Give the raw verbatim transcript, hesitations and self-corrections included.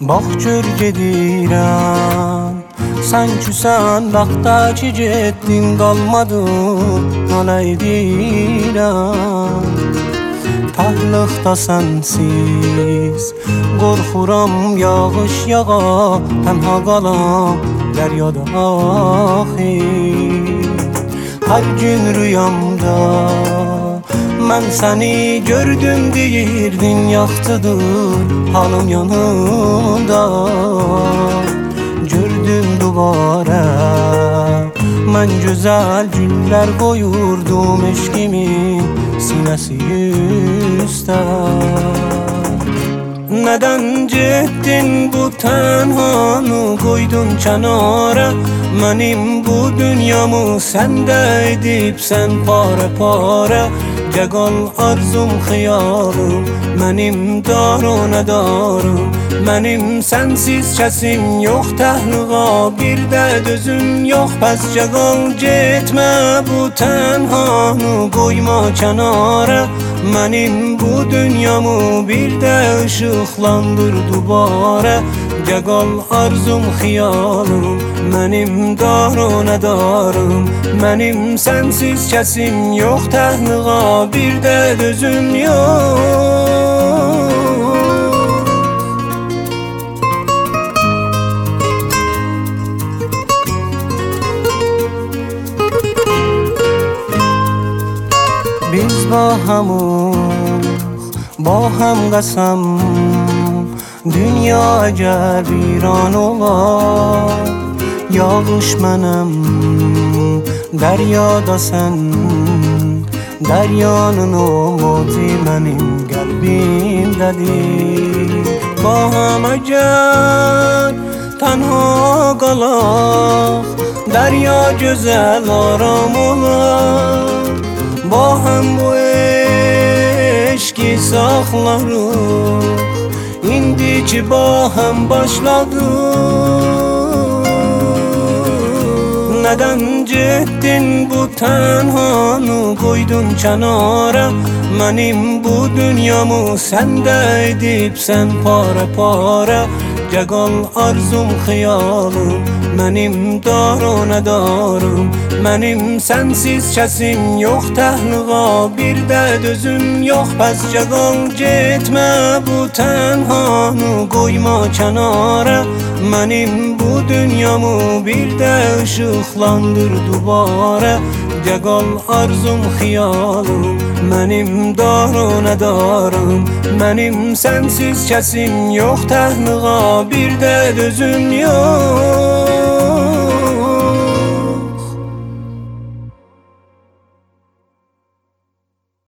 Bax gör gedirəm, sən küsən vaxta ki getdin, qalmadın nalə edirəm. Təhliqda sənsiz qorxuram, yağış yağa tənha qalam dəryada axir. Hər gün rüyamda mən səni gördüm deyirdin, yaxtıdır halım yanımda. Gördüm duvara mən gözəl güllər qoyurdum, eşqimin sinəsi üstə. Nədən getdin bu tənhanı qoydun kənara, mənim bu dünyamı səndə edib sən para para. Gəqal arzum xiyalım, mənim darona darım, mənim sənsiz kəsim yox təhliğa, bir də dözüm yox. Pəs gəqal getmə bu tənhanı qoyma kənara, mənim bu dünyamı bir də ışıqlandır dubara. Gəqal arzum xiyalım, mənim darona darım, mənim sənsiz kəsim yox təhliğa, bir də dözüm yox. Biz با هموخ با هم قسم، dünya əgər viran olar, yağış mənəm, dəryada sən, dəryanın o mozi mənim qəlbimdədir. Ba ham əgər tənha qalaq, dərya gözəl aram olar. Ba ham bu eşki saxlarıq, İndiki baham başladı. Nədən getdin bu tənhanı qoydun kənara, mənim bu dünyamı səndə edib sən para para. Gəqal arzum xiyalım, mənim darona darım, mənim sənsiz kəsim yox təhliğa, bir də dözüm yox. Pəs gəqal getmə bu tənhanı qoyma kənara, mənim bu dünyamı bir də ışıqlandır dubara. Gəqal arzum xiyalım, mənim darona darım, mənim sənsiz kəsim yox təhliğa, bir də dözüm yox.